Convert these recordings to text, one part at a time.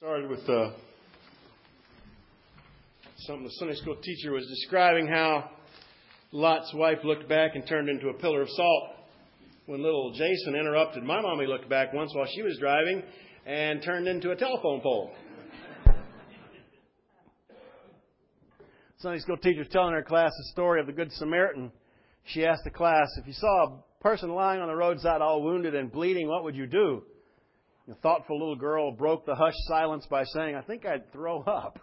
Started with something the Sunday school teacher was describing, how Lot's wife looked back and turned into a pillar of salt when little Jason interrupted my mommy looked back once while she was driving and turned into a telephone pole. Sunday school teacher was telling her class the story of the Good Samaritan. She asked the class, if you saw a person lying on the roadside all wounded and bleeding, what would you do? The thoughtful little girl broke the hushed silence by saying, I think I'd throw up.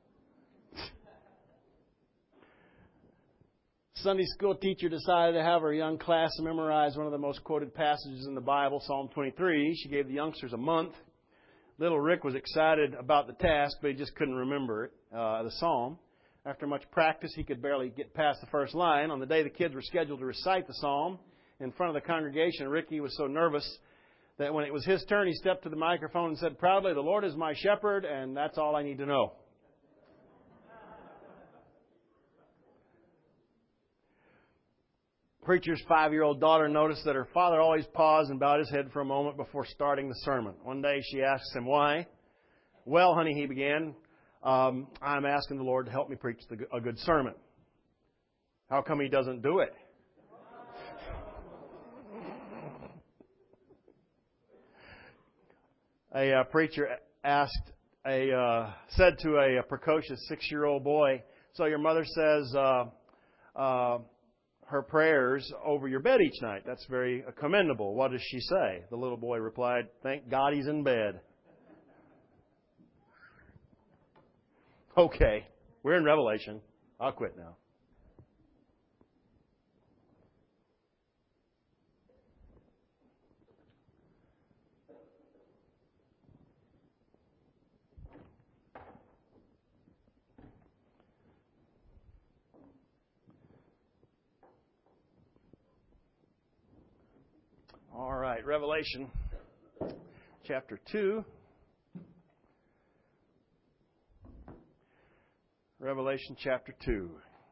Sunday school teacher decided to have her young class memorize one of the most quoted passages in the Bible, Psalm 23. She gave the youngsters a month. Little Rick was excited about the task, but he just couldn't remember it, the psalm. After much practice, he could barely get past the first line. On the day the kids were scheduled to recite the psalm in front of the congregation, Ricky was so nervous that when it was his turn, he stepped to the microphone and said proudly, the Lord is my shepherd, and that's all I need to know. Preacher's 5-year-old daughter noticed that her father always paused and bowed his head for a moment before starting the sermon. One day she asked him why. Well, honey, he began, I'm asking the Lord to help me preach a good sermon. How come he doesn't do it? A preacher said to a precocious 6-year-old boy, so your mother says her prayers over your bed each night. That's very commendable. What does she say? The little boy replied, thank God he's in bed. Okay, we're in Revelation. I'll quit now. All right, Revelation chapter 2. Revelation chapter 2.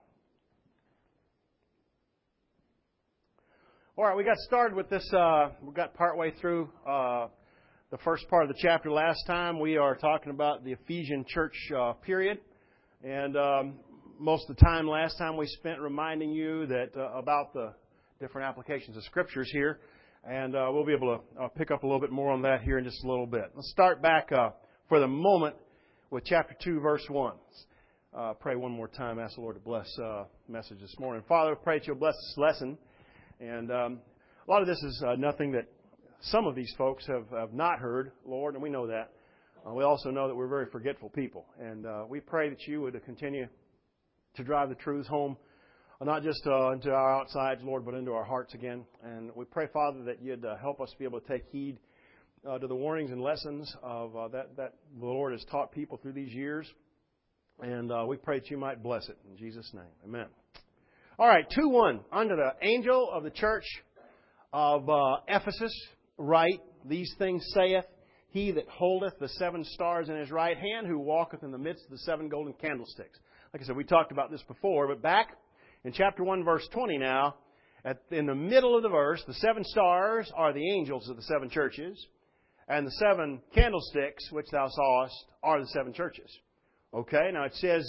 All right, we got started with this. We got partway through the first part of the chapter last time. We are talking about the Ephesian church period. And most of the time last time we spent reminding you that about the different applications of scriptures here. And we'll be able to pick up a little bit more on that here in just a little bit. Let's start back for the moment with chapter 2, verse 1. Pray one more time. Ask the Lord to bless the message this morning. Father, pray that you'll bless this lesson. And a lot of this is nothing that some of these folks have not heard, Lord, and we know that. We also know that we're very forgetful people. And we pray that you would continue to drive the truths home, not just into our outsides, Lord, but into our hearts again. And we pray, Father, that you'd help us to be able to take heed to the warnings and lessons of that the Lord has taught people through these years. And we pray that you might bless it. In Jesus' name, amen. All right, 2:1. Unto the angel of the church of Ephesus write, these things saith he that holdeth the 7 stars in his right hand, who walketh in the midst of the 7 golden candlesticks. Like I said, we talked about this before, but back in chapter 1, verse 20 now, in the middle of the verse, the 7 stars are the angels of the 7 churches, and the 7 candlesticks, which thou sawest, are the 7 churches. Okay, now it says,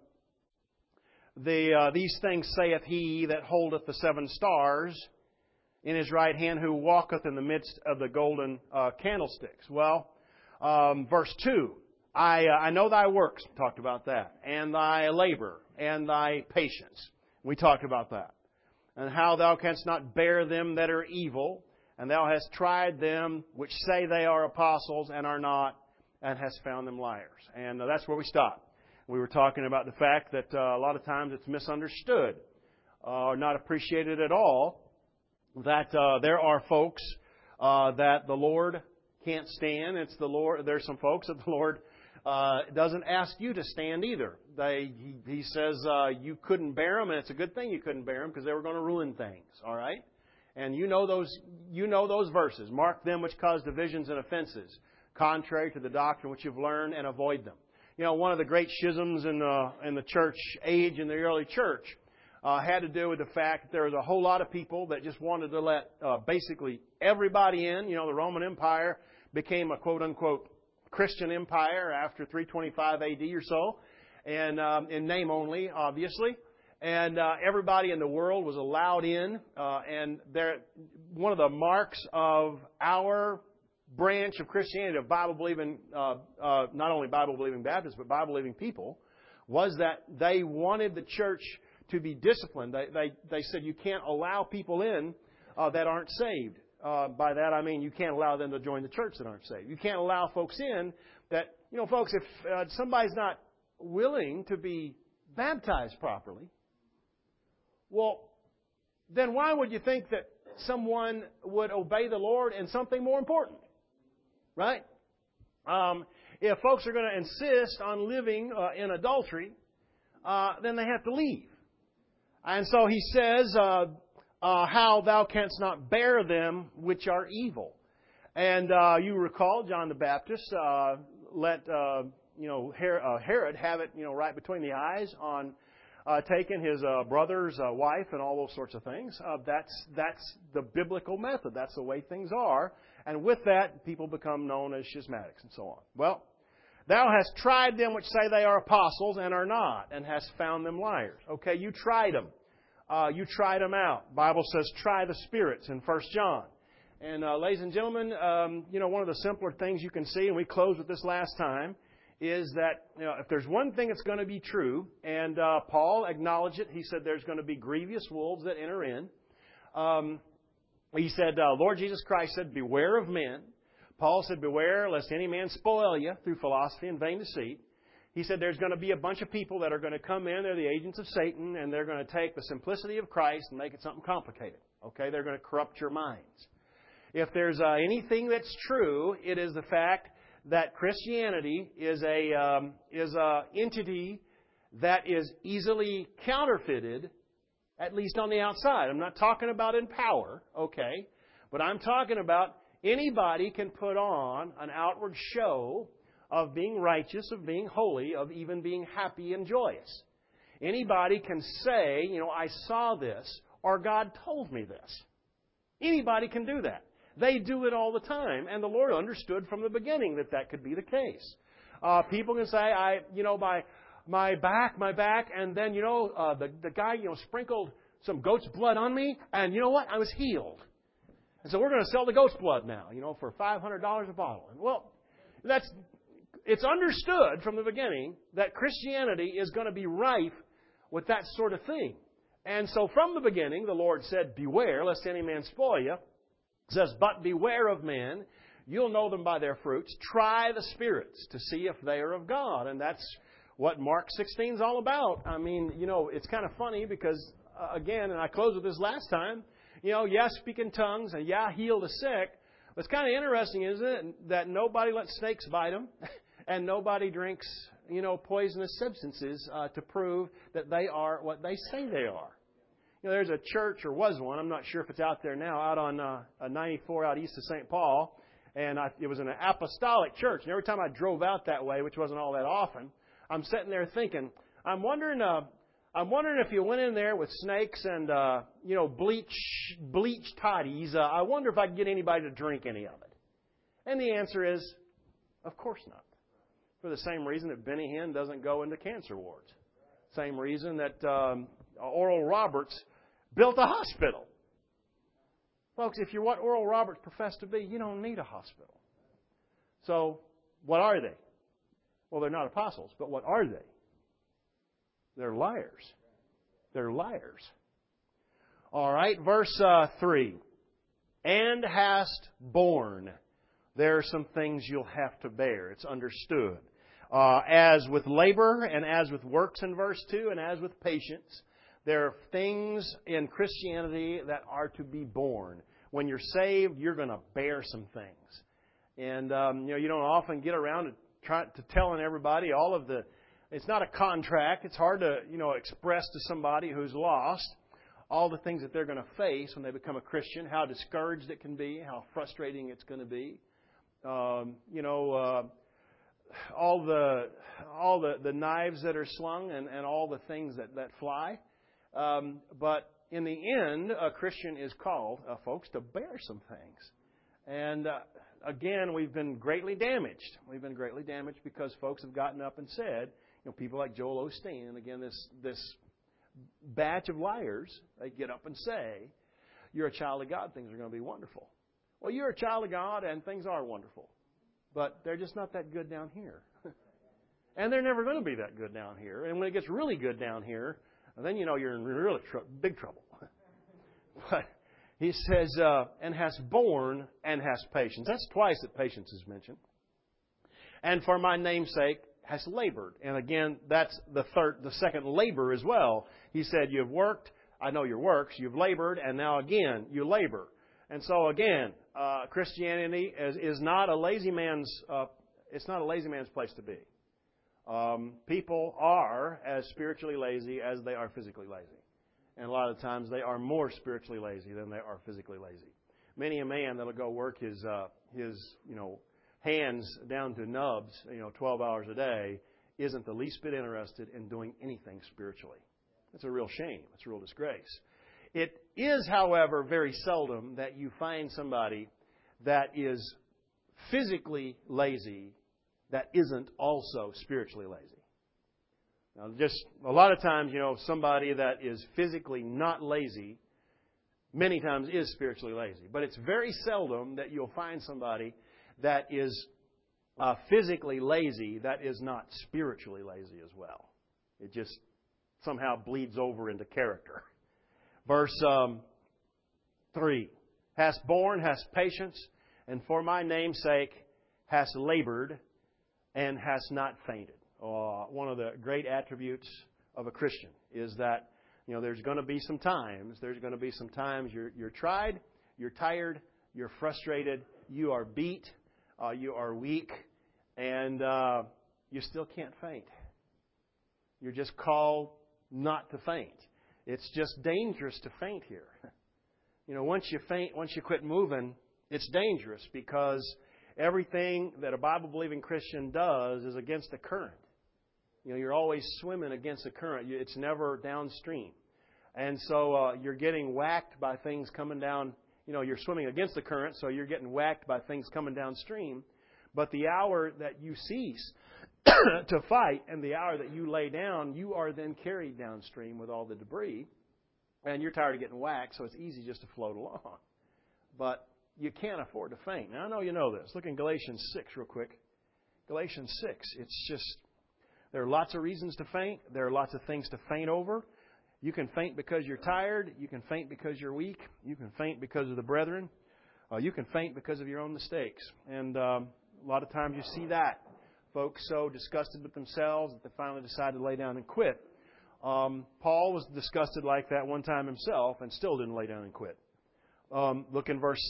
these things saith he that holdeth the 7 stars in his right hand, who walketh in the midst of the golden candlesticks. Well, verse 2, I know thy works, talked about that, and thy labor, and thy patience. We talked about that. And how thou canst not bear them that are evil, and thou hast tried them which say they are apostles and are not, and hast found them liars. And that's where we stopped. We were talking about the fact that a lot of times it's misunderstood or not appreciated at all, that there are folks that the Lord can't stand. It's the Lord. There's some folks that the Lord doesn't ask you to stand either. He says you couldn't bear them, and it's a good thing you couldn't bear them because they were going to ruin things. All right, and you know those verses. Mark them which cause divisions and offenses, contrary to the doctrine which you've learned, and avoid them. You know, one of the great schisms in the church age in the early church had to do with the fact that there was a whole lot of people that just wanted to let basically everybody in. You know, the Roman Empire became a quote unquote Christian empire after 325 A.D. or so, and in name only, obviously. And everybody in the world was allowed in. And one of the marks of our branch of Christianity, of Bible-believing, not only Bible-believing Baptists, but Bible-believing people, was that they wanted the church to be disciplined. They said you can't allow people in that aren't saved. By that I mean you can't allow them to join the church that aren't saved. You can't allow folks in that, folks, if somebody's not willing to be baptized properly, well, then why would you think that someone would obey the Lord in something more important? Right? If folks are going to insist on living in adultery, then they have to leave. And so he says, how thou canst not bear them which are evil. And you recall John the Baptist let Herod have it right between the eyes on taking his brother's wife and all those sorts of things. That's the biblical method. That's the way things are. And with that, people become known as schismatics and so on. Well, thou hast tried them which say they are apostles and are not, and hast found them liars. Okay, you tried them. You tried them out. Bible says try the spirits in 1 John. And ladies and gentlemen, one of the simpler things you can see, and we closed with this last time, is that if there's one thing that's going to be true, and Paul acknowledged it, he said there's going to be grievous wolves that enter in. He said, Lord Jesus Christ said, beware of men. Paul said, beware lest any man spoil you through philosophy and vain deceit. He said there's going to be a bunch of people that are going to come in. They're the agents of Satan, and they're going to take the simplicity of Christ and make it something complicated. Okay, they're going to corrupt your minds. If there's anything that's true, it is the fact that Christianity is a entity that is easily counterfeited, at least on the outside. I'm not talking about in power, okay, but I'm talking about anybody can put on an outward show of being righteous, of being holy, of even being happy and joyous. Anybody can say, I saw this, or God told me this. Anybody can do that. They do it all the time, and the Lord understood from the beginning that could be the case. People can say, my back, and then, the guy, sprinkled some goat's blood on me, and you know what? I was healed. And so we're going to sell the goat's blood now, for $500 a bottle. And well, it's understood from the beginning that Christianity is going to be rife with that sort of thing. And so from the beginning, the Lord said, beware lest any man spoil you. It says, but beware of men. You'll know them by their fruits. Try the spirits to see if they are of God. And that's what Mark 16 is all about. I mean, it's kind of funny because, again, and I closed with this last time, speak in tongues and heal the sick. What's kind of interesting, isn't it, that nobody lets snakes bite them and nobody drinks, poisonous substances to prove that they are what they say they are. There's a church, or was one, I'm not sure if it's out there now, out on 94 out east of St. Paul. And it was an apostolic church. And every time I drove out that way, which wasn't all that often, I'm sitting there thinking, I'm wondering if you went in there with snakes and, bleach toddies, I wonder if I could get anybody to drink any of it. And the answer is, of course not. For the same reason that Benny Hinn doesn't go into cancer wards. Same reason that Oral Roberts built a hospital. Folks, if you're what Oral Roberts professed to be, you don't need a hospital. So, what are they? Well, they're not apostles, but what are they? They're liars. They're liars. All right, verse 3. And hast borne. There are some things you'll have to bear. It's understood. As with labor and as with works in verse 2 and as with patience, there are things in Christianity that are to be borne. When you're saved, you're going to bear some things. And, you don't often get around to telling everybody all of the... It's not a contract. It's hard to, express to somebody who's lost all the things that they're going to face when they become a Christian, how discouraged it can be, how frustrating it's going to be. All the knives that are slung and all the things that fly. But in the end, a Christian is called, folks, to bear some things. And again, we've been greatly damaged. We've been greatly damaged because folks have gotten up and said, people like Joel Osteen, again, this batch of liars, they get up and say, you're a child of God, things are going to be wonderful. Well, you're a child of God and things are wonderful. But they're just not that good down here. And they're never going to be that good down here. And when it gets really good down here, then you're in really big trouble. But he says, and has borne and has patience. That's twice that patience is mentioned. And for my name's sake has labored. And again, that's the second labor as well. He said, you've worked, I know your works, you've labored, and now again, you labor. And so again, Christianity is not a lazy man's, it's not a lazy man's place to be. People are as spiritually lazy as they are physically lazy. And a lot of times they are more spiritually lazy than they are physically lazy. Many a man that'll go work his hands down to nubs, 12 hours a day, isn't the least bit interested in doing anything spiritually. It's a real shame. It's a real disgrace. It is, however, very seldom that you find somebody that is physically lazy that isn't also spiritually lazy. Now, just a lot of times, somebody that is physically not lazy many times is spiritually lazy. But it's very seldom that you'll find somebody that is physically lazy that is not spiritually lazy as well. It just somehow bleeds over into character. Verse 3, has borne, has patience, and for my name's sake has labored and has not fainted. One of the great attributes of a Christian is that, there's going to be some times you're tried, you're tired, you're frustrated, you are beat, you are weak, and you still can't faint. You're just called not to faint. It's just dangerous to faint here. Once you faint, once you quit moving, it's dangerous because everything that a Bible-believing Christian does is against the current. You're always swimming against the current. It's never downstream. And so you're getting whacked by things coming down. You're swimming against the current, so you're getting whacked by things coming downstream. But the hour that you cease to fight and the hour that you lay down, you are then carried downstream with all the debris. And you're tired of getting whacked, so it's easy just to float along. But you can't afford to faint. Now, I know you know this. Look in Galatians 6 real quick. Galatians 6. It's just, there are lots of reasons to faint. There are lots of things to faint over. You can faint because you're tired. You can faint because you're weak. You can faint because of the brethren. You can faint because of your own mistakes. And a lot of times you see that. Folks so disgusted with themselves that they finally decide to lay down and quit. Paul was disgusted like that one time himself and still didn't lay down and quit. Look in verse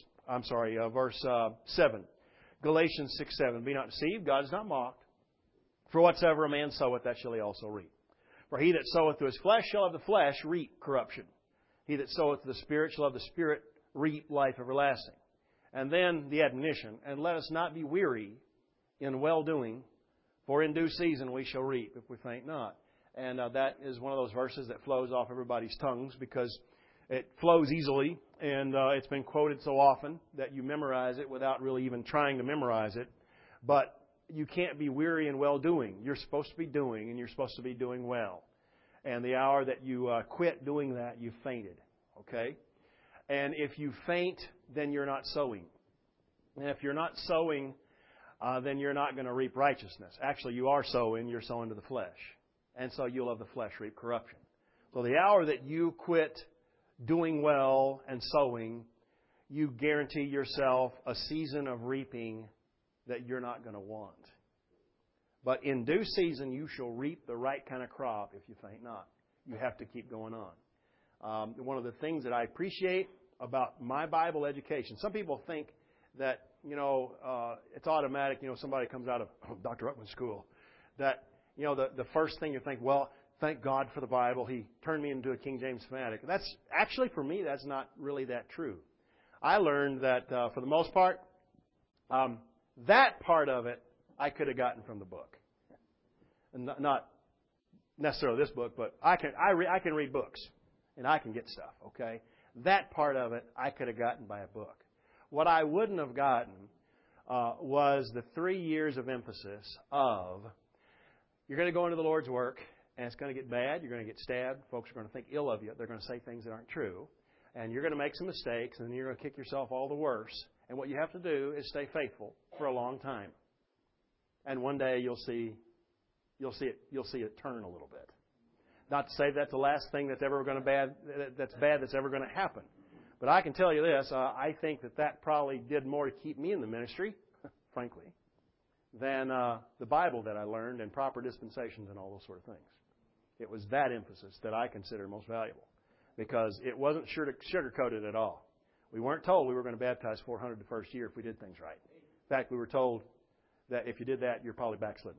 7. Galatians 6:7. Be not deceived, God is not mocked. For whatsoever a man soweth, that shall he also reap. For he that soweth to his flesh shall of the flesh reap corruption. He that soweth to the Spirit shall of the Spirit reap life everlasting. And then the admonition, and let us not be weary in well-doing, for in due season we shall reap if we faint not. And that is one of those verses that flows off everybody's tongues because it flows easily, and it's been quoted so often that you memorize it without really even trying to memorize it. But you can't be weary in well-doing. You're supposed to be doing, and you're supposed to be doing well. And the hour that you quit doing that, you fainted. Okay? And if you faint, then you're not sowing. And if you're not sowing, then you're not going to reap righteousness. Actually, you are sowing. You're sowing to the flesh. And so you'll of the flesh reap corruption. So the hour that you quit doing well and sowing, you guarantee yourself a season of reaping that you're not going to want. But in due season, you shall reap the right kind of crop if you faint not. You have to keep going on. One of the things that I appreciate about my Bible education, some people think that, it's automatic, somebody comes out of Dr. Ruckman's school, that, the first thing you think, well, thank God for the Bible. He turned me into a King James fanatic. That's actually, for me, that's not really that true. I learned that, for the most part, that part of it I could have gotten from the book. And not necessarily this book, but I can read books and I can get stuff, okay? That part of it I could have gotten by a book. What I wouldn't have gotten was the 3 years of emphasis of you're going to go into the Lord's work, and it's going to get bad. You're going to get stabbed. Folks are going to think ill of you. They're going to say things that aren't true. And you're going to make some mistakes, and you're going to kick yourself all the worse. And what you have to do is stay faithful for a long time. And one day you'll see it turn a little bit. Not to say that's the last thing that's ever going to that's ever going to happen. But I can tell you this, I think that probably did more to keep me in the ministry, frankly, than the Bible that I learned and proper dispensations and all those sort of things. It was that emphasis that I consider most valuable because it wasn't sugar-coated at all. We weren't told we were going to baptize 400 the first year if we did things right. In fact, we were told that if you did that, you're probably backslidden.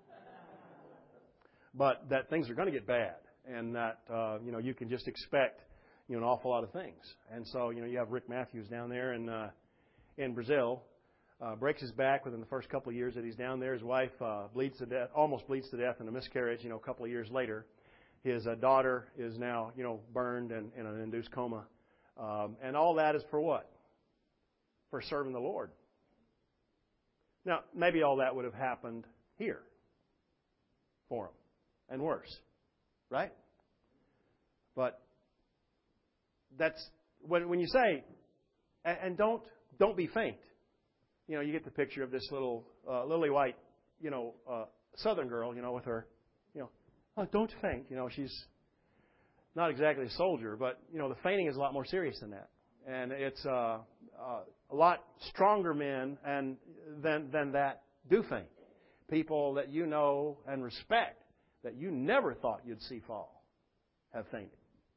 But that things are going to get bad and that, you can just expect an awful lot of things. And so, you have Rick Matthews down there in Brazil, breaks his back within the first couple of years that he's down there. His wife almost bleeds to death in a miscarriage, a couple of years later. His daughter is now, burned and in an induced coma. And all that is for what? For serving the Lord. Now, maybe all that would have happened here for him and worse, right? But that's when you say, and don't be faint. You get the picture of this little lily white, Southern girl, with her, oh, don't faint. She's not exactly a soldier, but the fainting is a lot more serious than that, and it's a lot stronger men than that do faint. People that you know and respect that you never thought you'd see fall have fainted.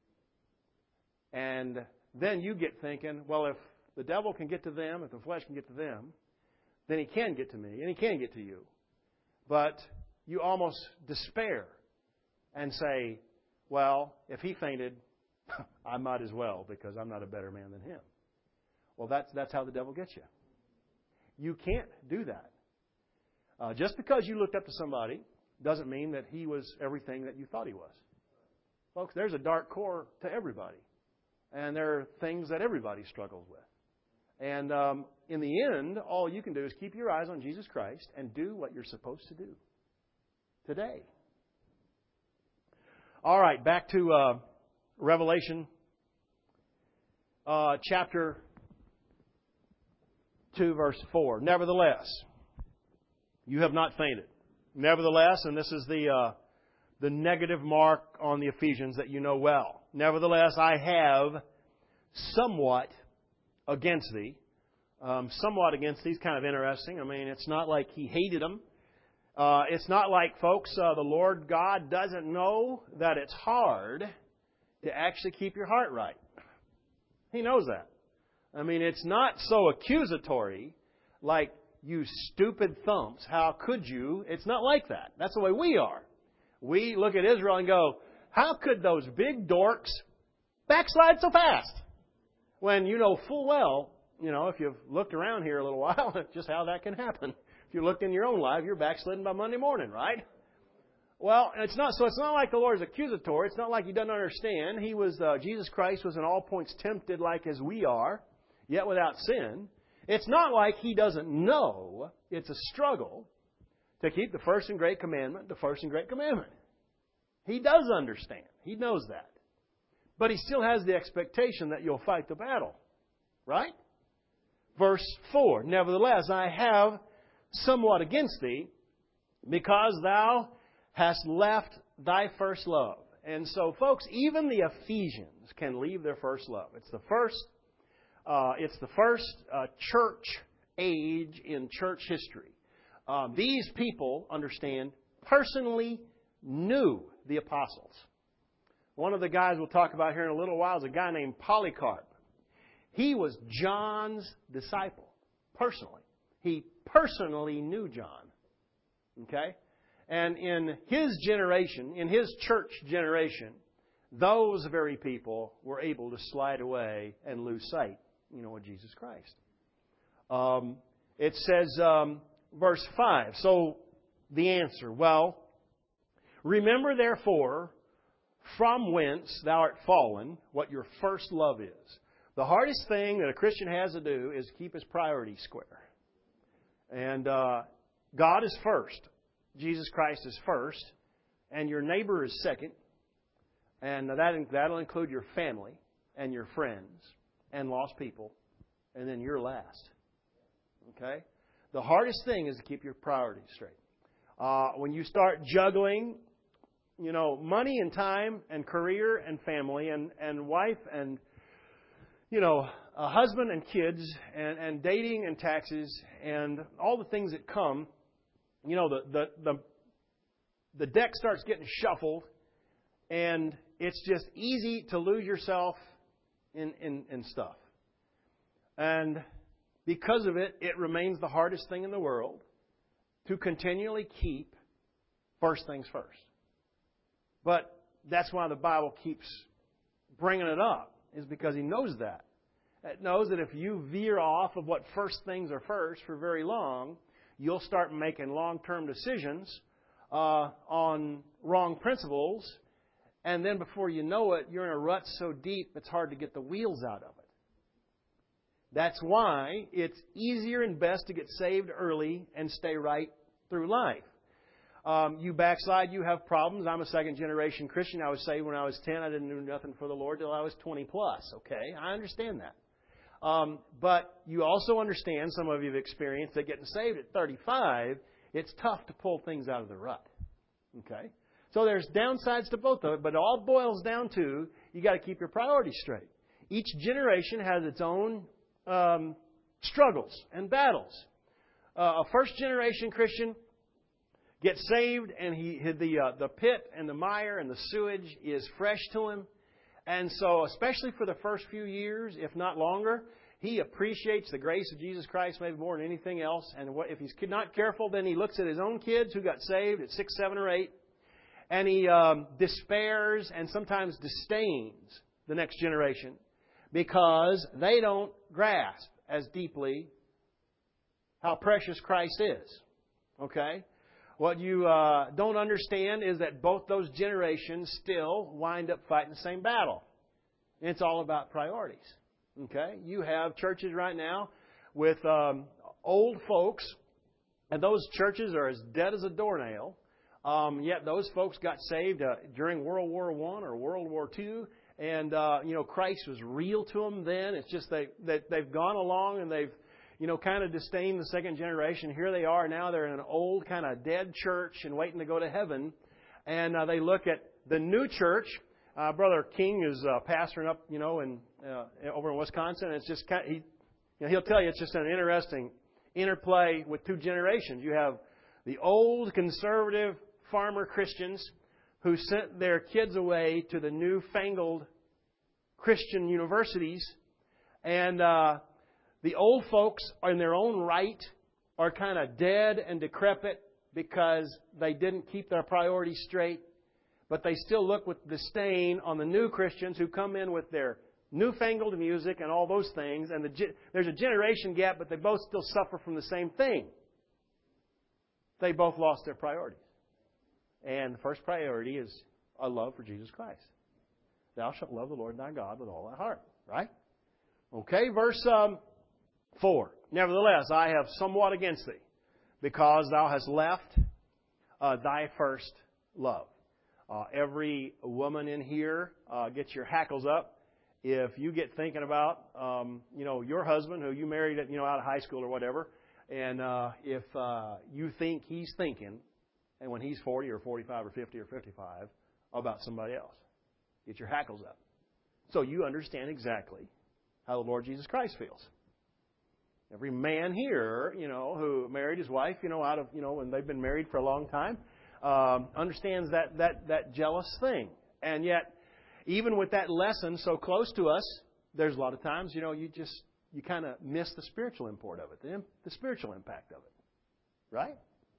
And then you get thinking, well, if the devil can get to them, if the flesh can get to them, then he can get to me and he can get to you. But you almost despair and say, well, if he fainted, I might as well because I'm not a better man than him. Well, that's how the devil gets you. You can't do that. Just because you looked up to somebody doesn't mean that he was everything that you thought he was. Folks, there's a dark core to everybody. And there are things that everybody struggles with. And in the end, all you can do is keep your eyes on Jesus Christ and do what you're supposed to do today. All right, back to Revelation chapter 2, verse 4. Nevertheless, you have not fainted. Nevertheless, and this is the negative mark on the Ephesians that you know well. Nevertheless, I have somewhat against thee. Somewhat against thee is kind of interesting. I mean, it's not like he hated them. It's not like, folks, the Lord God doesn't know that it's hard to actually keep your heart right. He knows that. I mean, it's not so accusatory like, you stupid thumps, how could you? It's not like that. That's the way we are. We look at Israel and go, how could those big dorks backslide so fast? When you know full well, if you've looked around here a little while, just how that can happen. If you looked in your own life, you're backslidden by Monday morning, right? Well, it's not like the Lord is accusatory. It's not like He doesn't understand. Jesus Christ was in all points tempted like as we are, yet without sin. It's not like He doesn't know it's a struggle to keep the first and great commandment, the first and great commandment. He does understand. He knows that. But He still has the expectation that you'll fight the battle. Right? Verse 4, nevertheless, I have somewhat against thee, because thou hast left thy first love. And so, folks, even the Ephesians can leave their first love. It's the first church age in church history. These people, understand, personally knew the apostles. One of the guys we'll talk about here in a little while is a guy named Polycarp. He was John's disciple, personally. He personally knew John. Okay? And in his generation, in his church generation, those very people were able to slide away and lose sight, of Jesus Christ. It says, verse 5, so the answer, well, remember therefore from whence thou art fallen, what your first love is. The hardest thing that a Christian has to do is keep his priorities square. And God is first. Jesus Christ is first. And your neighbor is second. And that'll include your family and your friends and lost people. And then you're last. Okay? The hardest thing is to keep your priorities straight. When you start juggling, money and time and career and family and wife and, a husband and kids and dating and taxes and all the things that come, the deck starts getting shuffled, and it's just easy to lose yourself in stuff. And because of it, it remains the hardest thing in the world to continually keep first things first. But that's why the Bible keeps bringing it up, is because He knows that. It knows that if you veer off of what first things are first for very long, you'll start making long-term decisions on wrong principles, and then before you know it, you're in a rut so deep it's hard to get the wheels out of it. That's why it's easier and best to get saved early and stay right through life. You backslide, you have problems. I'm a second-generation Christian. I was saved when I was 10. I didn't do nothing for the Lord till I was 20 plus. Okay, I understand that. But you also understand, some of you have experienced, that getting saved at 35, it's tough to pull things out of the rut. Okay? So there's downsides to both of it, but it all boils down to you got to keep your priorities straight. Each generation has its own struggles and battles. A first-generation Christian gets saved, and the pit and the mire and the sewage is fresh to him. And so, especially for the first few years, if not longer, he appreciates the grace of Jesus Christ maybe more than anything else. And if he's not careful, then he looks at his own kids who got saved at 6, 7, or 8, and he despairs and sometimes disdains the next generation because they don't grasp as deeply how precious Christ is. Okay? What you don't understand is that both those generations still wind up fighting the same battle. And it's all about priorities. Okay? You have churches right now with old folks, and those churches are as dead as a doornail. Yet those folks got saved during World War I or World War II, and Christ was real to them then. It's just they've gone along and they've kind of disdained the second generation. Here they are now. They're in an old kind of dead church and waiting to go to heaven. And they look at the new church. Brother King is pastoring up, over in Wisconsin. And it's just he'll tell you it's just an interesting interplay with two generations. You have the old conservative farmer Christians who sent their kids away to the newfangled Christian universities, and the old folks, in their own right, are kind of dead and decrepit because they didn't keep their priorities straight. But they still look with disdain on the new Christians who come in with their newfangled music and all those things. And there's a generation gap, but they both still suffer from the same thing. They both lost their priorities. And the first priority is a love for Jesus Christ. Thou shalt love the Lord thy God with all thy heart. Right? Okay, verse 4. Nevertheless, I have somewhat against thee, because thou hast left thy first love. Every woman in here, get your hackles up. If you get thinking about, your husband who you married at, out of high school or whatever, and if you think he's thinking, and when he's 40 or 45 or 50 or 55, about somebody else, get your hackles up. So you understand exactly how the Lord Jesus Christ feels. Every man here, who married his wife, out of, when they've been married for a long time, understands that jealous thing. And yet, even with that lesson so close to us, there's a lot of times, you kind of miss the spiritual import of it, the spiritual impact of it. Right?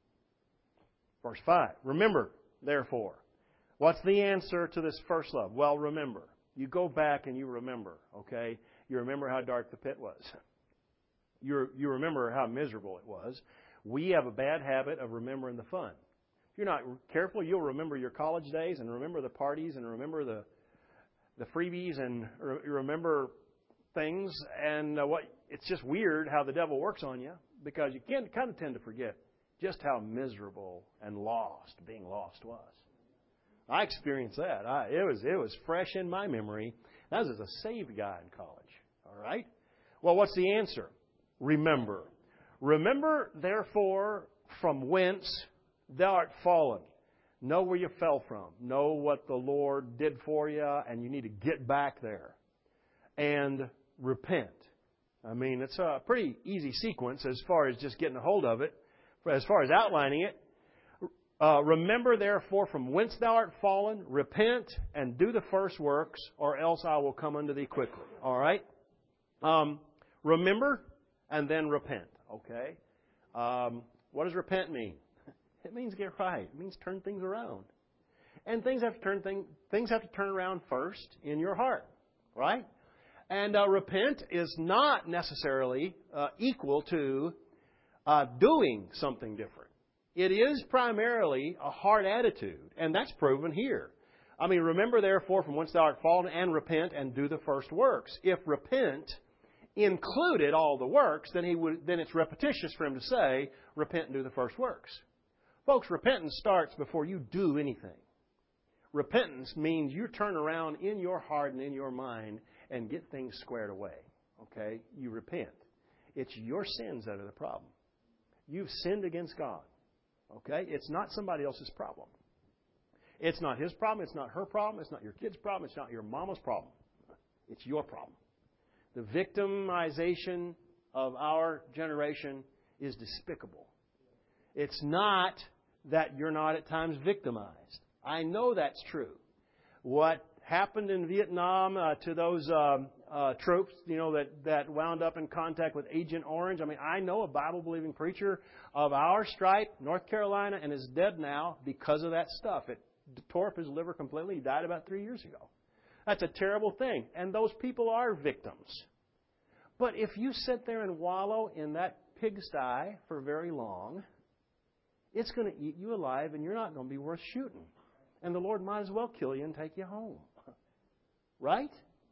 Verse 5. Remember, therefore. What's the answer to this first love? Well, remember. You go back and you remember, okay? You remember how dark the pit was. You remember how miserable it was. We have a bad habit of remembering the fun. If you're not careful, you'll remember your college days and remember the parties and remember the freebies and remember things. And it's just weird how the devil works on you. because you can kind of tend to forget just how miserable and lost being lost was. I experienced that. It was fresh in my memory. That was as a saved guy in college. All right? Well, what's the answer? Remember. Remember, therefore, from whence thou art fallen. Know where you fell from. Know what the Lord did for you, and you need to get back there. And repent. I mean, it's a pretty easy sequence as far as just getting a hold of it. As far as outlining it, remember therefore from whence thou art fallen, repent, and do the first works, or else I will come unto thee quickly. All right? Remember, and then repent. Okay? What does repent mean? It means get right. It means turn things around. And things have to turn around first in your heart. Right? And repent is not necessarily equal to doing something different. It is primarily a heart attitude, and that's proven here. I mean, remember therefore from whence thou art fallen, and repent, and do the first works. If repent included all the works, then it's repetitious for him to say, repent and do the first works. Folks, repentance starts before you do anything. Repentance means you turn around in your heart and in your mind and get things squared away. Okay? You repent. It's your sins that are the problem. You've sinned against God. Okay? It's not somebody else's problem. It's not his problem. It's not her problem. It's not your kid's problem. It's not your mama's problem. It's your problem. The victimization of our generation is despicable. It's not that you're not at times victimized. I know that's true. What happened in Vietnam to those troops, that wound up in contact with Agent Orange. I mean, I know a Bible-believing preacher of our stripe, North Carolina, and is dead now because of that stuff. It tore up his liver completely. He died about 3 years ago. That's a terrible thing. And those people are victims. But if you sit there and wallow in that pigsty for very long, it's going to eat you alive, and you're not going to be worth shooting. And the Lord might as well kill you and take you home. Right?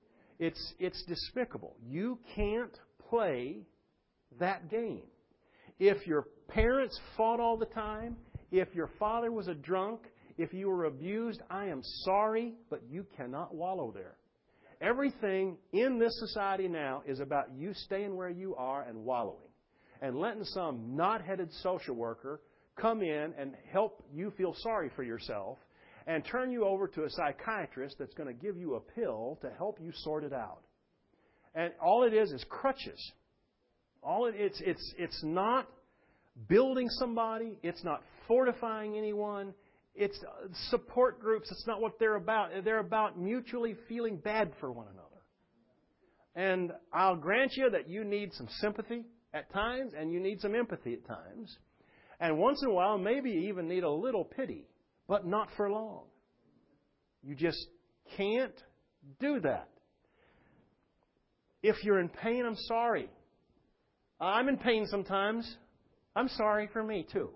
It's despicable. You can't play that game. If your parents fought all the time, if your father was a drunk, if you were abused, I am sorry, but you cannot wallow there. Everything in this society now is about you staying where you are and wallowing. And letting some knot-headed social worker come in and help you feel sorry for yourself and turn you over to a psychiatrist that's going to give you a pill to help you sort it out. And all it is crutches. It's not building somebody. It's not fortifying anyone. It's support groups. It's not what they're about. They're about mutually feeling bad for one another. And I'll grant you that you need some sympathy at times, and you need some empathy at times. And once in a while, maybe you even need a little pity, but not for long. You just can't do that. If you're in pain, I'm sorry. I'm in pain sometimes. I'm sorry for me too.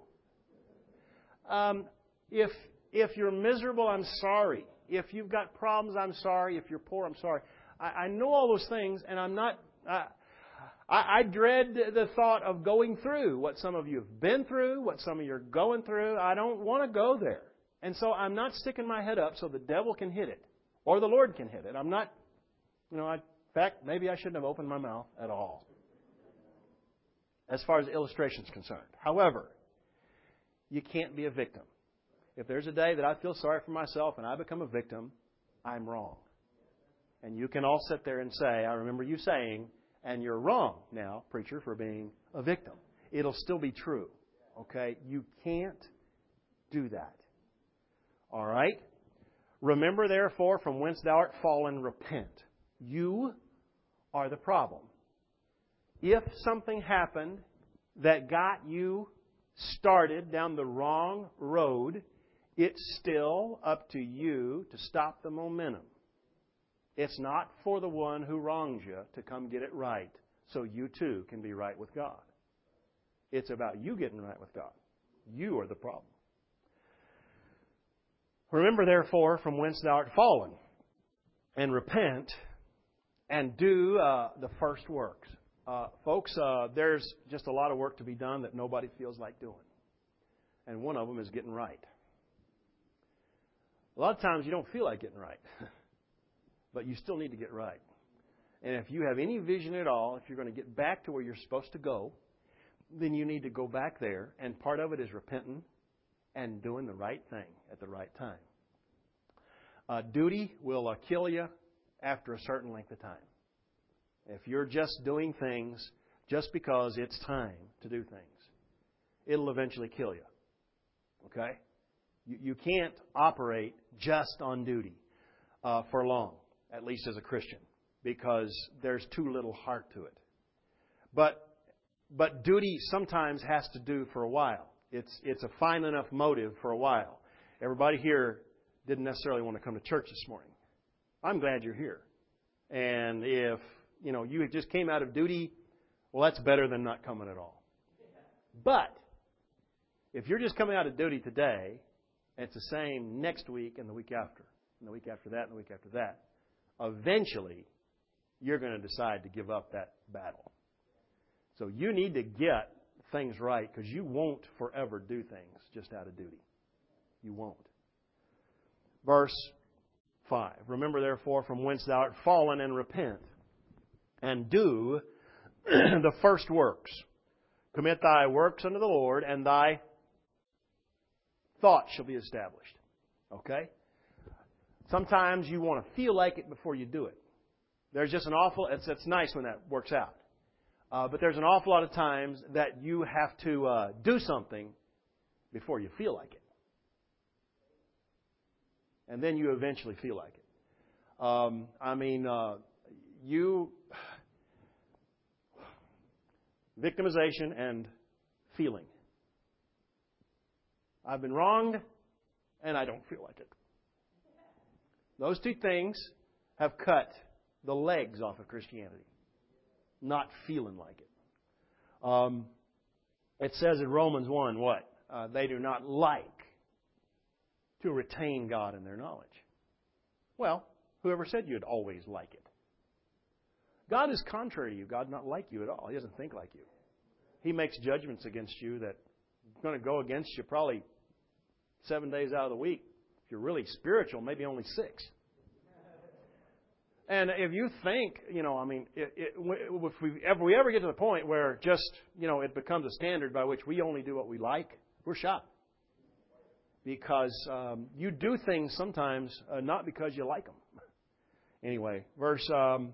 If you're miserable, I'm sorry. If you've got problems, I'm sorry. If you're poor, I'm sorry. I know all those things, and I'm not... I dread the thought of going through what some of you have been through, what some of you are going through. I don't want to go there. And so I'm not sticking my head up so the devil can hit it, or the Lord can hit it. I'm not, in fact, maybe I shouldn't have opened my mouth at all, as far as the illustration is concerned. However, you can't be a victim. If there's a day that I feel sorry for myself and I become a victim, I'm wrong. And you can all sit there and say, I remember you saying, and you're wrong now, preacher, for being a victim. It'll still be true. Okay? You can't do that. All right? Remember, therefore, from whence thou art fallen, repent. You are the problem. If something happened that got you started down the wrong road, it's still up to you to stop the momentum. It's not for the one who wrongs you to come get it right so you too can be right with God. It's about you getting right with God. You are the problem. Remember, therefore, from whence thou art fallen, and repent, and do the first works. Folks, there's just a lot of work to be done that nobody feels like doing. And one of them is getting right. A lot of times you don't feel like getting right. But you still need to get right. And if you have any vision at all, if you're going to get back to where you're supposed to go, then you need to go back there. And part of it is repenting and doing the right thing at the right time. Duty will kill you after a certain length of time. If you're just doing things just because it's time to do things, it'll eventually kill you. Okay? You can't operate just on duty for long, at least as a Christian, because there's too little heart to it. But duty sometimes has to do for a while. It's a fine enough motive for a while. Everybody here didn't necessarily want to come to church this morning. I'm glad you're here. And if you just came out of duty, well, that's better than not coming at all. But if you're just coming out of duty today, and it's the same next week and the week after, and the week after that, and the week after that, eventually you're going to decide to give up that battle. So you need to get things right, because you won't forever do things just out of duty. You won't. Verse 5. Remember, therefore, from whence thou art fallen, and repent, and do the first works. Commit thy works unto the Lord, and thy thoughts shall be established. Okay? Sometimes you want to feel like it before you do it. There's just it's nice when that works out. But there's an awful lot of times that you have to do something before you feel like it. And then you eventually feel like it. Victimization and feeling. I've been wronged, and I don't feel like it. Those two things have cut the legs off of Christianity. Not feeling like it. It says in Romans 1, what? They do not like to retain God in their knowledge. Well, whoever said you'd always like it? God is contrary to you. God not like you at all. He doesn't think like you. He makes judgments against you that are going to go against you probably 7 days out of the week. If you're really spiritual, maybe only 6. And if you think, if we ever get to the point where just, it becomes a standard by which we only do what we like, we're shot. Because you do things sometimes not because you like them. Anyway, verse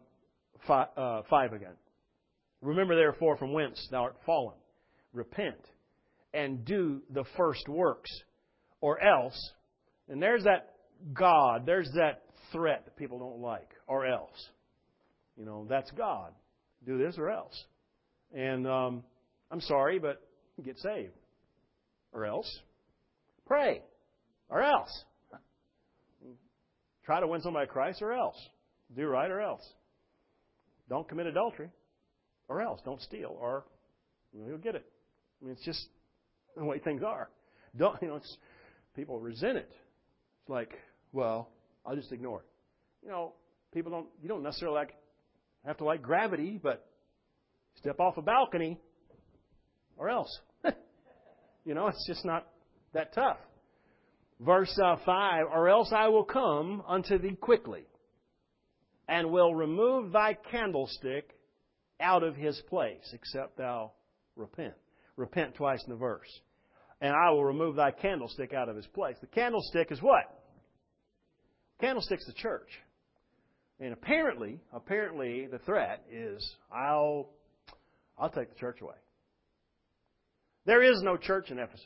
5 again. Remember, therefore, from whence thou art fallen. Repent and do the first works. Or else, and there's that God, there's that threat that people don't like. Or else. That's God. Do this or else. And I'm sorry, but get saved. Or else. Pray. Or else. Try to win somebody to Christ or else. Do right or else. Don't commit adultery. Or else. Don't steal. Or you'll get it. It's just the way things are. People resent it. It's like, well, I'll just ignore it. You don't necessarily have to like gravity, but step off a balcony or else. It's just not that tough. Verse 5, or else I will come unto thee quickly, and will remove thy candlestick out of his place, except thou repent. Repent twice in the verse. And I will remove thy candlestick out of his place. The candlestick is what? Candlestick's the church. And apparently the threat is, I'll take the church away. There is no church in Ephesus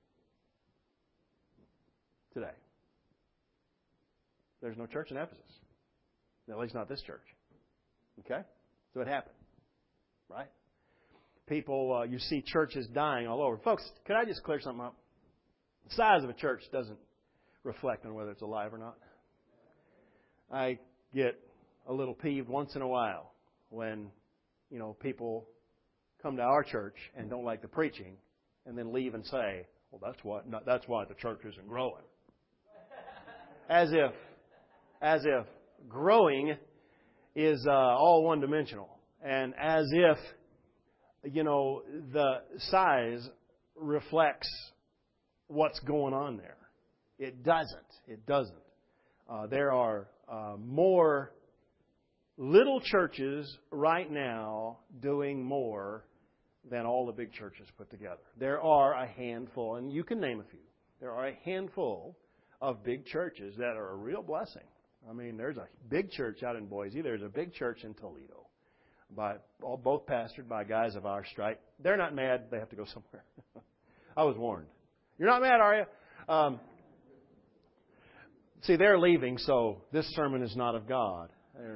today. There's no church in Ephesus. At least not this church. Okay? So it happened. Right? People, you see churches dying all over. Folks, could I just clear something up? The size of a church doesn't reflect on whether it's alive or not. I get a little peeved once in a while when, people come to our church and don't like the preaching and then leave and say, well, that's why the church isn't growing. As if growing is all one-dimensional. And as if the size reflects what's going on there. It doesn't. It doesn't. There are more little churches right now doing more than all the big churches put together. There are a handful, and you can name a few. There are a handful of big churches that are a real blessing. I mean, there's a big church out in Boise. There's a big church in Toledo, both pastored by guys of our stripe. They're not mad. They have to go somewhere. I was warned. You're not mad, are you? See, they're leaving, so this sermon is not of God.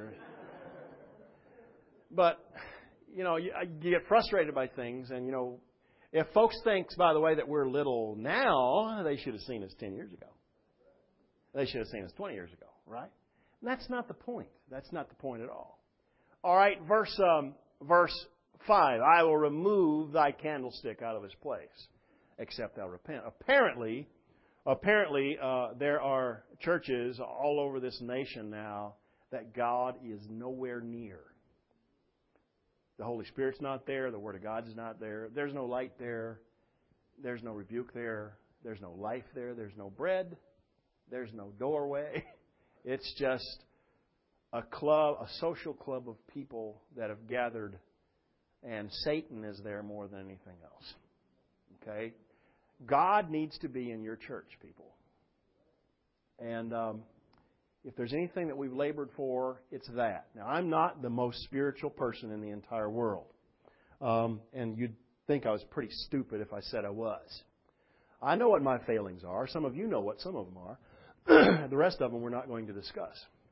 But, you get frustrated by things, and, if folks think, by the way, that we're little now, they should have seen us 10 years ago. They should have seen us 20 years ago, right? And that's not the point. That's not the point at all. All right, verse 5. I will remove thy candlestick out of his place, except thou repent. Apparently, there are churches all over this nation now that God is nowhere near. The Holy Spirit's not there. The Word of God is not there. There's no light there. There's no rebuke there. There's no life there. There's no bread. There's no doorway. It's just a social club of people that have gathered, and Satan is there more than anything else. Okay? God needs to be in your church, people. And if there's anything that we've labored for, it's that. Now, I'm not the most spiritual person in the entire world. And you'd think I was pretty stupid if I said I was. I know what my failings are. Some of you know what some of them are. The rest of them we're not going to discuss.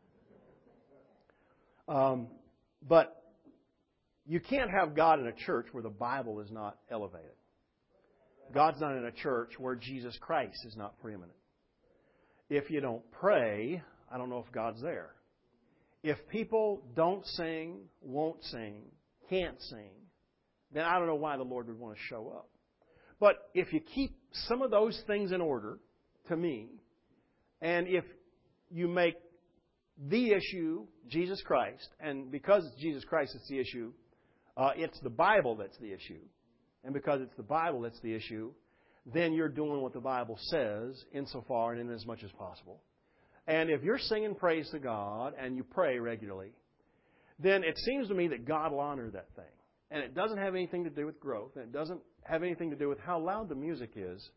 But you can't have God in a church where the Bible is not elevated. God's not in a church where Jesus Christ is not preeminent. If you don't pray, I don't know if God's there. If people don't sing, won't sing, can't sing, then I don't know why the Lord would want to show up. But if you keep some of those things in order, to me, and if you make the issue Jesus Christ, and because it's Jesus Christ that's the issue, it's the Bible that's the issue, and because it's the Bible that's the issue, then you're doing what the Bible says insofar and in as much as possible. And if you're singing praise to God and you pray regularly, then it seems to me that God will honor that thing. And it doesn't have anything to do with growth, and it doesn't have anything to do with how loud the music is,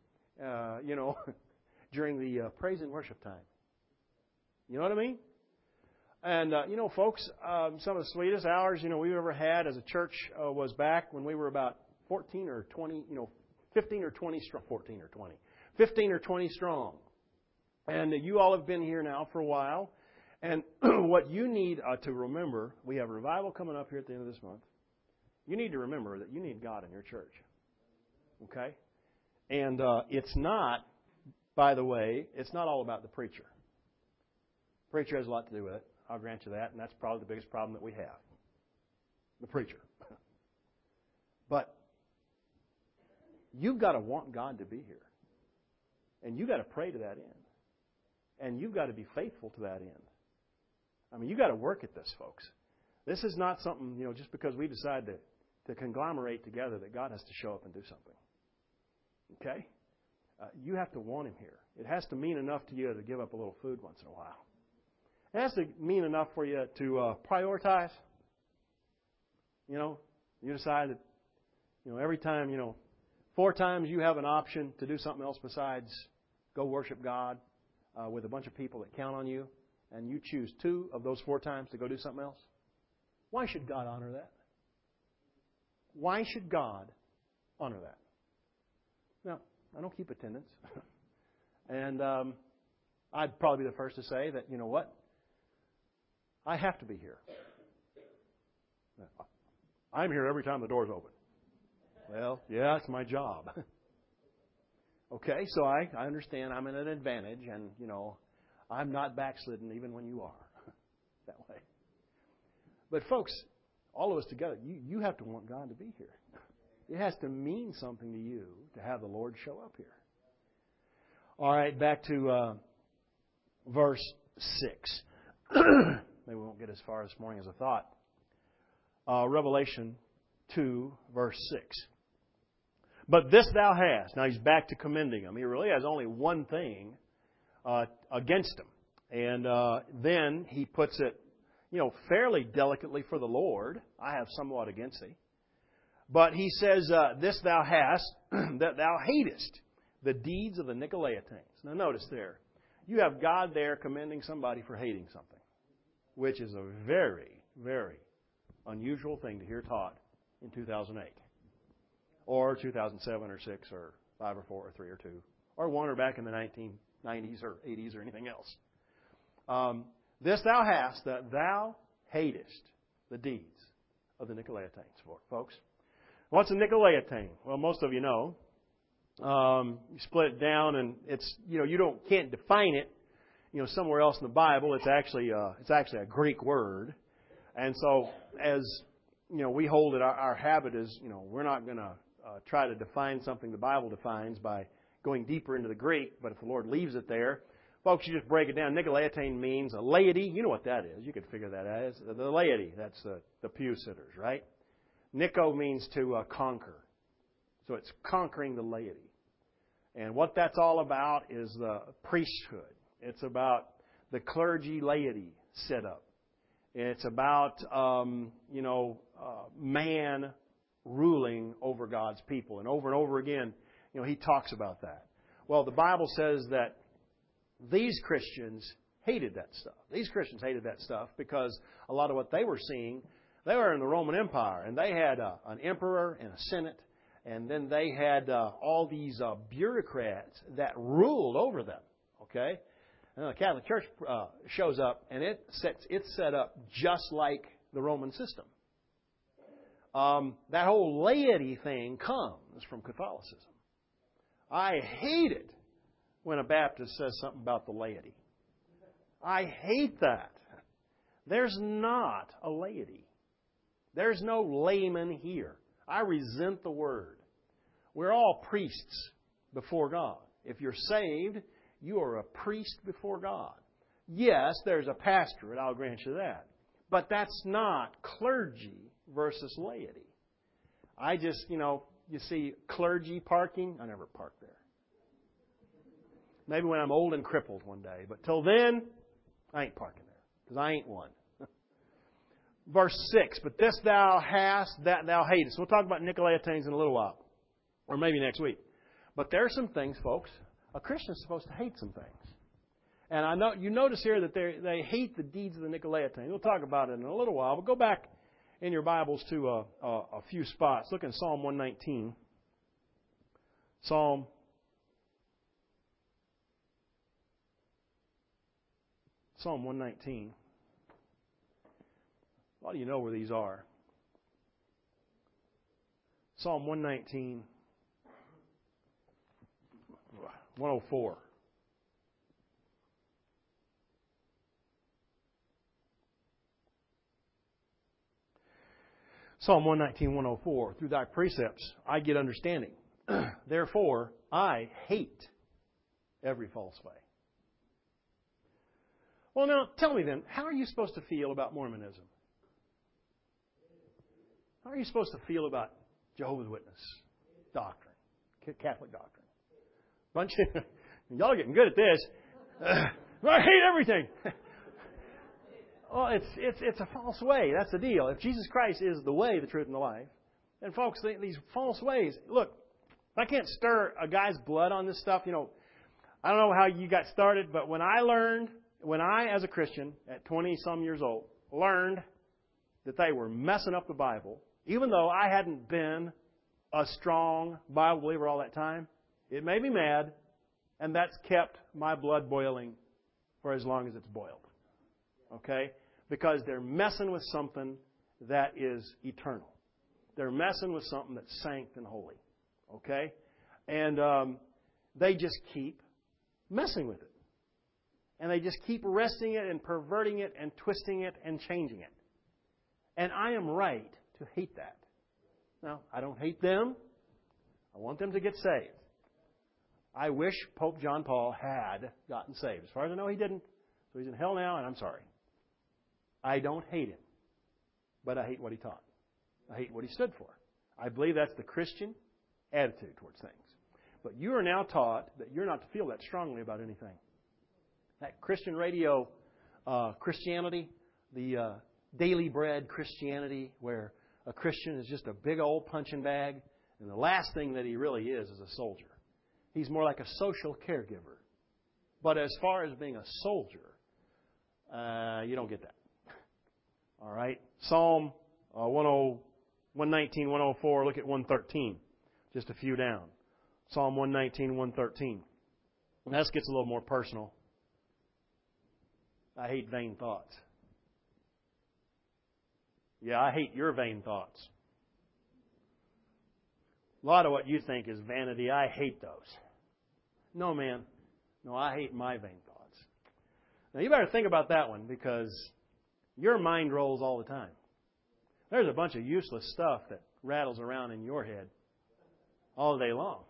during the praise and worship time. You know what I mean? And, folks, some of the sweetest hours, we've ever had as a church was back when we were about 14 or 20, 15 or 20 strong. 14 or 20. 15 or 20 strong. And you all have been here now for a while. And what you need to remember, we have a revival coming up here at the end of this month. You need to remember that you need God in your church. Okay? And it's not, by the way, it's not all about the preacher. The preacher has a lot to do with it. I'll grant you that. And that's probably the biggest problem that we have. The preacher. But you've got to want God to be here. And you've got to pray to that end. And you've got to be faithful to that end. I mean, you've got to work at this, folks. This is not something, just because we decide to conglomerate together that God has to show up and do something. Okay? You have to want Him here. It has to mean enough to you to give up a little food once in a while. It has to mean enough for you to prioritize. You decide that, every time, 4 times you have an option to do something else besides go worship God with a bunch of people that count on you, and you choose 2 of those 4 times to go do something else. Why should God honor that? Why should God honor that? Now, I don't keep attendance. And I'd probably be the first to say that, I have to be here. I'm here every time the door's open. Well, yeah, it's my job. Okay, so I understand I'm at an advantage, and, I'm not backslidden even when you are that way. But, folks, all of us together, you have to want God to be here. It has to mean something to you to have the Lord show up here. All right, back to verse 6. Maybe we won't get as far this morning as I thought. Revelation 2, verse 6. But this thou hast. Now he's back to commending him. He really has only one thing against him. And then he puts it, fairly delicately for the Lord. I have somewhat against thee. But he says, this thou hast, that thou hatest the deeds of the Nicolaitans. Now notice there, you have God there commending somebody for hating something, which is a very, very unusual thing to hear taught in 2008. Or 2007 or 6 or 5 or 4 or 3 or 2. Or 1 or back in the 1990s or 80s or anything else. This thou hast, that thou hatest the deeds of the Nicolaitans, folks. What's a Nicolaitan? Well, most of you know. You split it down, and it's can't define it. Somewhere else in the Bible, it's actually a Greek word, and so as we hold it. Our habit is we're not going to try to define something the Bible defines by going deeper into the Greek, but if the Lord leaves it there, folks, you just break it down. Nicolaitan means a laity. You know what that is. You could figure that out as the laity. That's the pew sitters, right? Nico means to conquer. So it's conquering the laity. And what that's all about is the priesthood. It's about the clergy laity set up. It's about, man ruling over God's people. And over again, he talks about that. Well, the Bible says that these Christians hated that stuff. These Christians hated that stuff because a lot of what they were seeing, they were in the Roman Empire, and they had an emperor and a senate, and then they had all these bureaucrats that ruled over them. Okay? And the Catholic Church shows up, and it's set up just like the Roman system. That whole laity thing comes from Catholicism. I hate it when a Baptist says something about the laity. I hate that. There's not a laity. There's no layman here. I resent the word. We're all priests before God. If you're saved, you are a priest before God. Yes, there's a pastorate, I'll grant you that. But that's not clergy versus laity. I just, you see clergy parking. I never park there. Maybe when I'm old and crippled one day. But till then, I ain't parking there. Because I ain't one. Verse 6, but this thou hast, that thou hatest. We'll talk about Nicolaitans in a little while. Or maybe next week. But there are some things, folks, a Christian's supposed to hate some things. And I know you notice here that they hate the deeds of the Nicolaitans. We'll talk about it in a little while. But go back in your Bibles to a few spots. Look in Psalm 119. Psalm 119. A lot of you know where these are. Psalm 119, 104. Psalm 119, 104. Through thy precepts I get understanding. Therefore I hate every false way. Well, now, tell me then, how are you supposed to feel about Mormonism? How are you supposed to feel about Jehovah's Witness doctrine, Catholic doctrine? Y'all are getting good at this. I hate everything. Well, it's a false way. That's the deal. If Jesus Christ is the way, the truth, and the life, then folks, these false ways. Look, I can't stir a guy's blood on this stuff. I don't know how you got started, but when I, as a Christian, at 20-some years old, learned that they were messing up the Bible, even though I hadn't been a strong Bible believer all that time, it made me mad, and that's kept my blood boiling for as long as it's boiled. Okay? Because they're messing with something that is eternal. They're messing with something that's sanct and holy. Okay? And they just keep messing with it. And they just keep wresting it and perverting it and twisting it and changing it. And I am right to hate that. Now, I don't hate them. I want them to get saved. I wish Pope John Paul had gotten saved. As far as I know, he didn't. So he's in hell now, and I'm sorry. I don't hate him. But I hate what he taught. I hate what he stood for. I believe that's the Christian attitude towards things. But you are now taught that you're not to feel that strongly about anything. That Christian radio Christianity, the daily bread Christianity, where a Christian is just a big old punching bag, and the last thing that he really is a soldier. He's more like a social caregiver. But as far as being a soldier, you don't get that. All right? Psalm 119, 104, look at 113. Just a few down. Psalm 119, 113. And this gets a little more personal. I hate vain thoughts. Yeah, I hate your vain thoughts. A lot of what you think is vanity. I hate those. No, man. No, I hate my vain thoughts. Now, you better think about that one because your mind rolls all the time. There's a bunch of useless stuff that rattles around in your head all day long.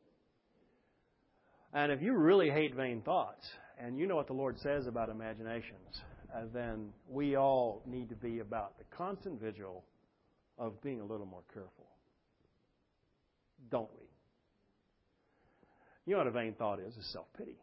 And if you really hate vain thoughts, and you know what the Lord says about imaginations, then we all need to be about the constant vigil of being a little more careful. Don't we? You know what a vain thought is? It's self-pity.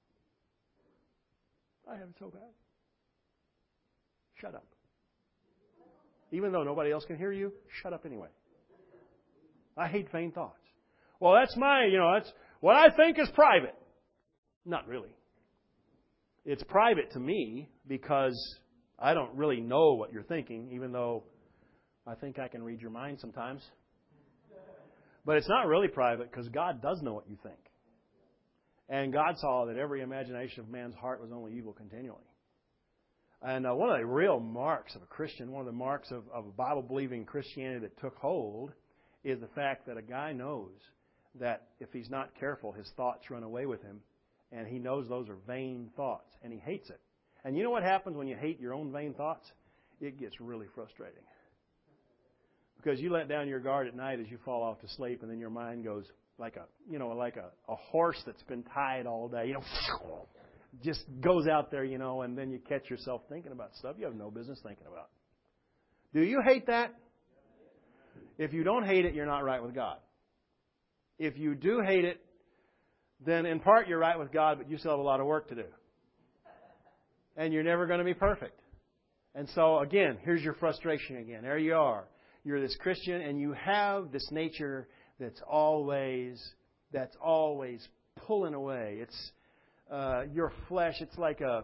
I have it so bad. Shut up. Even though nobody else can hear you, shut up anyway. I hate vain thoughts. Well, that's that's what I think is private. Not really. It's private to me because I don't really know what you're thinking, even though I think I can read your mind sometimes. But it's not really private because God does know what you think. And God saw that every imagination of man's heart was only evil continually. And one of the real marks of a Christian, one of the marks of a Bible-believing Christianity that took hold is the fact that a guy knows that if he's not careful, his thoughts run away with him. And he knows those are vain thoughts. And he hates it. And you know what happens when you hate your own vain thoughts? It gets really frustrating. Because you let down your guard at night as you fall off to sleep, and then your mind goes like a horse that's been tied all day. Just goes out there, and then you catch yourself thinking about stuff you have no business thinking about. Do you hate that? If you don't hate it, you're not right with God. If you do hate it, then in part you're right with God, but you still have a lot of work to do. And you're never going to be perfect. And so, again, here's your frustration again. There you are. You're this Christian, and you have this nature that's always pulling away. It's your flesh. It's like a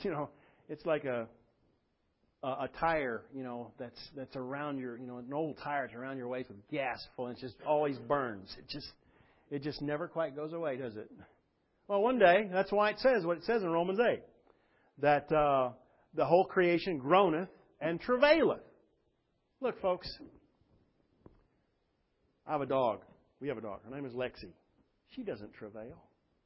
tire, that's around your, an old tire is around your waist with gas full, and it just always burns. It just never quite goes away, does it? Well, one day, that's why it says what it says in Romans 8, that the whole creation groaneth and travaileth. Look, folks, I have a dog. We have a dog. Her name is Lexi. She doesn't travail.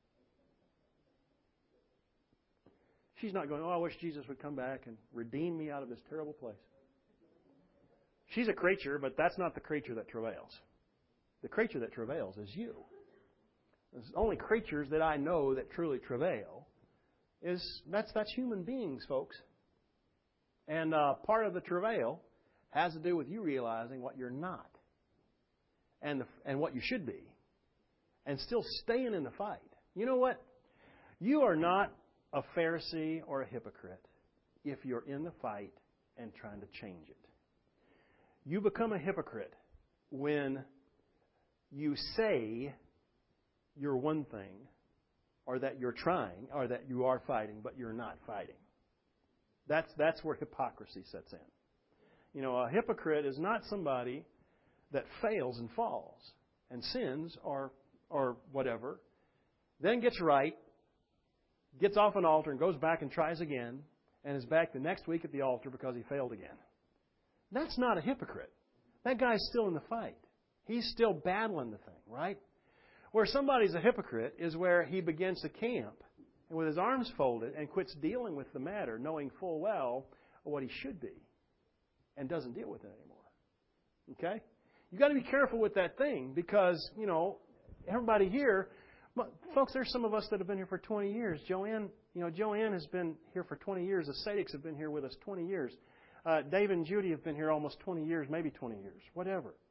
She's not going, I wish Jesus would come back and redeem me out of this terrible place. She's a creature, but that's not the creature that travails. The creature that travails is you. The only creatures that I know that truly travail that's human beings, folks. And part of the travail has to do with you realizing what you're not and what you should be, and still staying in the fight. You know what? You are not a Pharisee or a hypocrite if you're in the fight and trying to change it. You become a hypocrite when you say you're one thing, or that you're trying, or that you are fighting, but you're not fighting. That's where hypocrisy sets in. A hypocrite is not somebody that fails and falls and sins or whatever, then gets right, gets off an altar and goes back and tries again, and is back the next week at the altar because he failed again. That's not a hypocrite. That guy's still in the fight. He's still battling the thing, right? Where somebody's a hypocrite is where he begins to camp and with his arms folded and quits dealing with the matter, knowing full well what he should be, and doesn't deal with it anymore. Okay? You've got to be careful with that thing because, everybody here, folks, there's some of us that have been here for 20 years. Joanne has been here for 20 years. The Sadiks have been here with us 20 years. Dave and Judy have been here almost 20 years, maybe 20 years, whatever.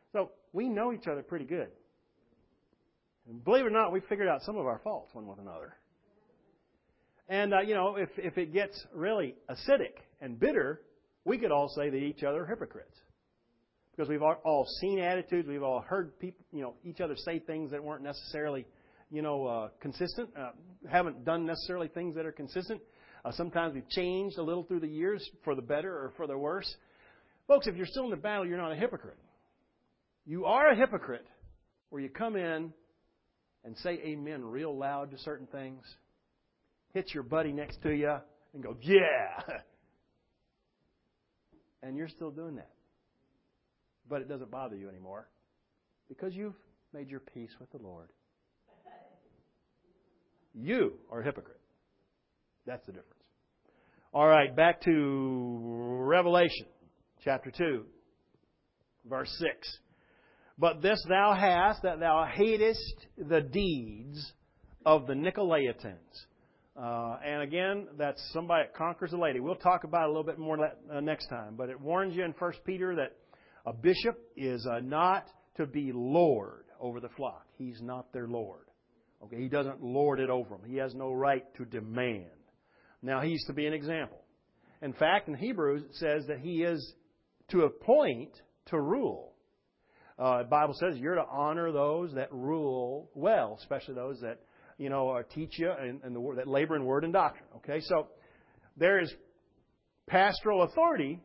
So we know each other pretty good. And believe it or not, we figured out some of our faults one with another. And, if it gets really acidic and bitter, we could all say that each other are hypocrites. Because we've all seen attitudes, we've all heard people, each other say things that weren't necessarily, consistent, haven't done necessarily things that are consistent. Sometimes we've changed a little through the years for the better or for the worse. Folks, if you're still in the battle, you're not a hypocrite. You are a hypocrite where you come in and say amen real loud to certain things, hit your buddy next to you, and go, yeah! And you're still doing that. But it doesn't bother you anymore because you've made your peace with the Lord. You are a hypocrite. That's the difference. All right, back to Revelation chapter 2, verse 6. But this thou hast, that thou hatest the deeds of the Nicolaitans. And again, that's somebody that conquers a lady. We'll talk about it a little bit more next time. But it warns you in 1 Peter that a bishop is not to be lord over the flock. He's not their lord. Okay, he doesn't lord it over them. He has no right to demand. Now, he's to be an example. In fact, in Hebrews, it says that he is to appoint to rule. The Bible says you're to honor those that rule well, especially those that teach you and the word, that labor in word and doctrine. Okay, so there is pastoral authority,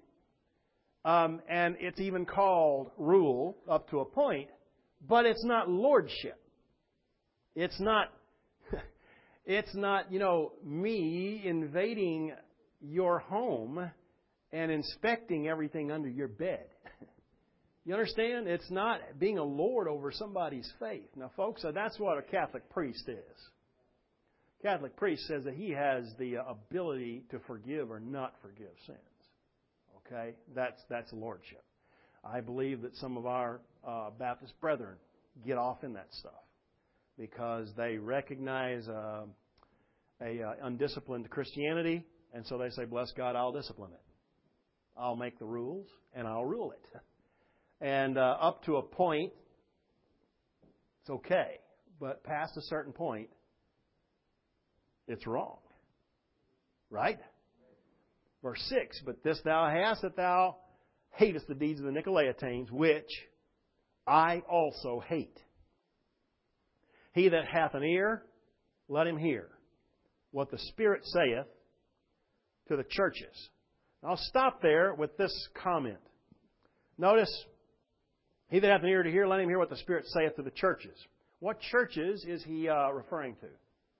and it's even called rule up to a point, but it's not lordship. It's not. It's not me invading your home and inspecting everything under your bed. You understand? It's not being a lord over somebody's faith. Now, folks, that's what a Catholic priest is. Catholic priest says that he has the ability to forgive or not forgive sins. Okay? That's lordship. I believe that some of our Baptist brethren get off in that stuff because they recognize a undisciplined Christianity, and so they say, bless God, I'll discipline it. I'll make the rules, and I'll rule it. And up to a point, it's okay. But past a certain point, it's wrong. Right? Verse 6, but this thou hast, that thou hatest the deeds of the Nicolaitans, which I also hate. He that hath an ear, let him hear what the Spirit saith to the churches. I'll stop there with this comment. Notice, he that hath an ear to hear, let him hear what the Spirit saith to the churches. What churches is he referring to?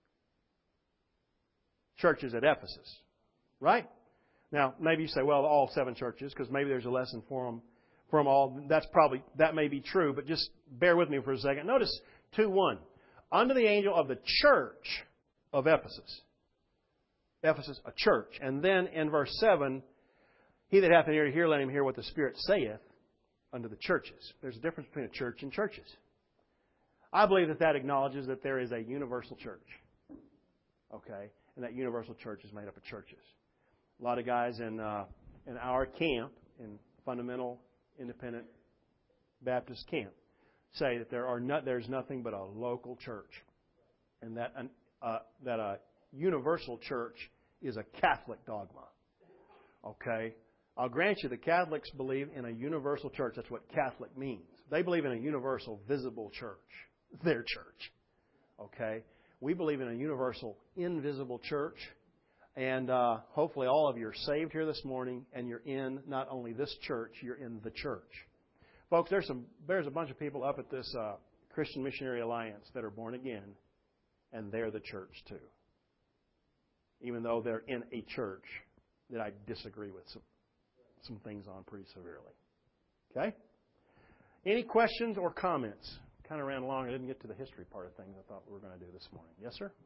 Churches at Ephesus. Right? Now, maybe you say, well, all 7 churches, because maybe there's a lesson for them all. That may be true, but just bear with me for a second. Notice 2:1. Unto the angel of the church of Ephesus. Ephesus, a church. And then in verse 7, he that hath an ear to hear, let him hear what the Spirit saith unto the churches. There's a difference between a church and churches. I believe that acknowledges that there is a universal church. Okay? And that universal church is made up of churches. A lot of guys in our camp, in fundamental independent Baptist camp, say that there's nothing but a local church, and that a universal church is a Catholic dogma. Okay? I'll grant you the Catholics believe in a universal church. That's what Catholic means. They believe in a universal, visible church. Their church. Okay? We believe in a universal, invisible church. And hopefully all of you are saved here this morning, and you're in not only this church, you're in the church. Folks, there's a bunch of people up at this Christian Missionary Alliance that are born again, and they're the church too. Even though they're in a church that I disagree with some things on pretty severely. Okay? Any questions or comments? Kind of ran along. I didn't get to the history part of things I thought we were going to do this morning. Yes, sir?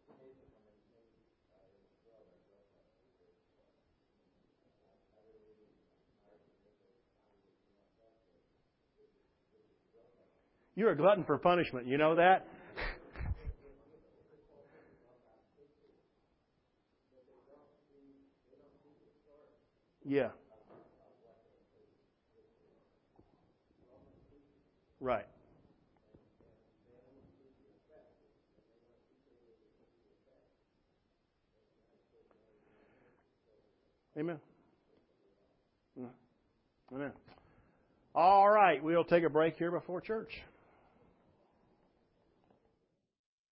You're a glutton for punishment. You know that? Yeah. Right. Amen. Amen. All right, we'll take a break here before church.